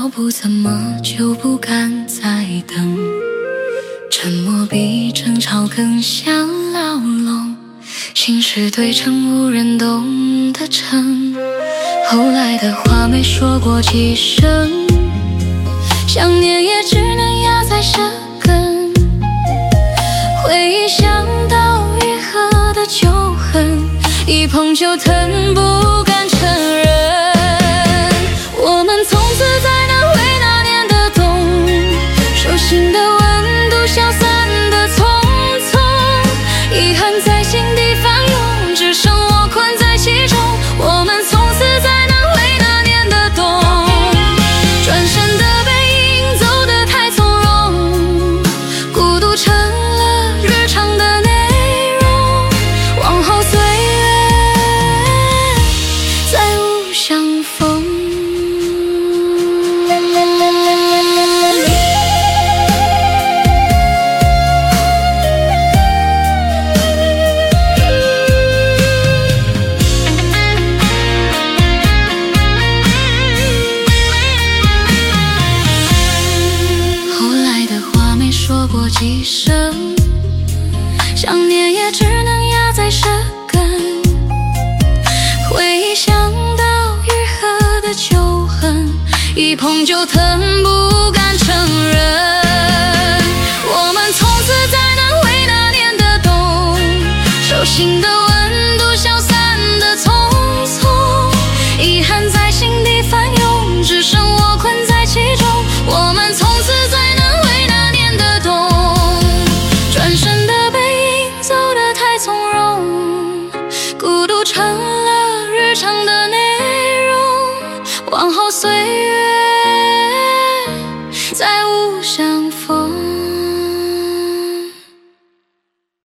要不怎么就不敢再等，沉默比争吵更像牢笼，心事堆成无人懂的城。后来的话没说过几声，想念也只能压在舌根，回忆想到愈合的旧恨，一碰就疼，不敢承认。我们从此在难为那年的冬，手心的温度消散的匆匆，遗憾在心底翻涌，只剩我困在其中。我们从此在难为那年的冬，转身的背影走得太从容，孤独成了日常的内容，往后岁月再无相逢。说过几声，想念也只能压在舌根，回忆想到愈合的旧恨，一碰就疼，不敢承认。我们从此在难为那年的冬，手心的温度消散的匆匆，遗憾在心底翻涌，只剩我困在其中。我们从此在难为那年的冬，转身的背影走得太从容，孤独成了日常的内容，往后岁月